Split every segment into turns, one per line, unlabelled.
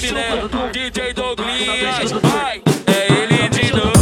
sabe, né? DJ Douglinhas, vai, é ele de novo,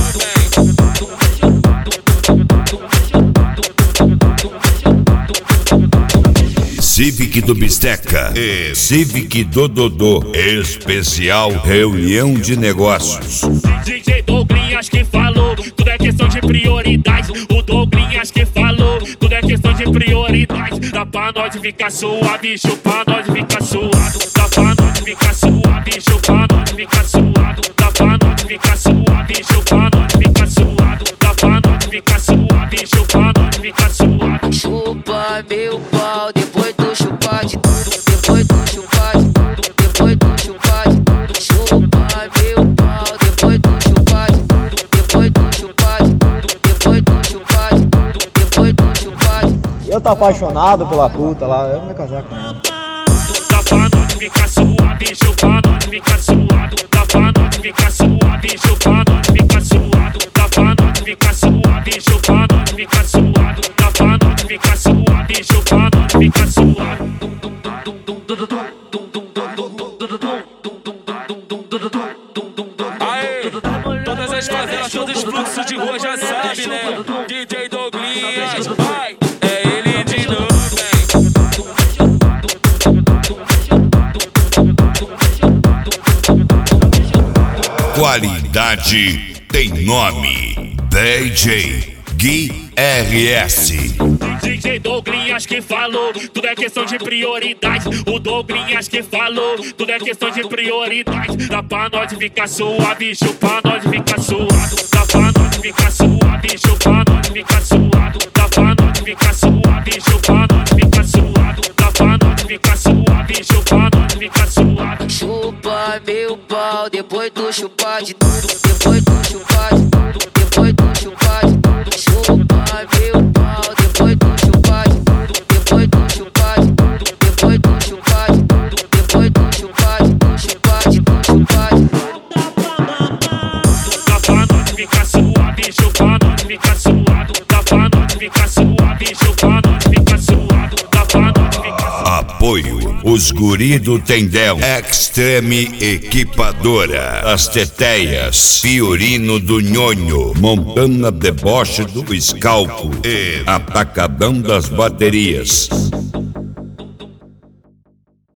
Civic do Bisteca e Civic do Dodô. Especial reunião de negócios.
DJ Douglinhas que falou, tudo é questão de prioridade. O Douglinhas que falou, tudo é questão de prioridade. Dá pra nós ficar suave, chupa nós ficar suado. Dá pra nós ficar suave, chupa nós ficar suado. Dá pra nós ficar suave, chupa nós ficar suado. Dá pra nós ficar suave, chupa nós ficar suado.
Chupa meu pau, depois tu chupar de tudo. Depois tu chupar de tudo. Depois tu chupar de tudo. Chupa meu pau, depois tu chupar de tudo. Depois tu chupar de tudo. Depois tu chupar de tudo. Depois tu chupar de tudo.
Eu tô apaixonado pela puta lá, eu vou me casar com ela.
Dá pra nós ficar suave, chupa nós ficar suado. Dá pra nós ficar suave, chupa nós ficar suado. Dá pra nós ficar suave, chupa nós ficar suado. Dá pra nós ficar suave, chupa nós ficar suado.
aê, todas as favelas, todos os fluxos de rua já sabe, né? DJ Douglinhas, vai, é ele de novo,
Qualidade tem nome. DJ Gui RS.
DJ Douglinhas que falou, tudo é questão de prioridade. O Douglinhas que falou, tudo é questão de prioridade. Dá pra nós ficar suave, chupa nós ficar suado. Dá pra nós ficar suave, chupa nós ficar suado. Dá pra nós ficar suave, chupa nós ficar suado. Dá pra nós ficar suave, chupa nós ficar suado.
Chupa meu pau, depois tu chupar de tudo. Depois tu chupar de tudo. Depois tu chupar de tudo. Chupa meu pau, depois tu chupar de tudo. Depois tu chupar de tudo. Depois tu chupar de tudo. Depois tu chupar de tudo. Chupar de tudo, chupar de tudo.
Dá pra nós ficar suave, chupa nós ficar suado. Dá pra nós ficar suave, chupa nós ficar suado. Dá pra nós ficar.
Apoio os guri do Tendel, Extreme Equipadora, As Teteias, Fiorino do Nhonho, Montana Deboche do Scalpo e Atacadão das Baterias.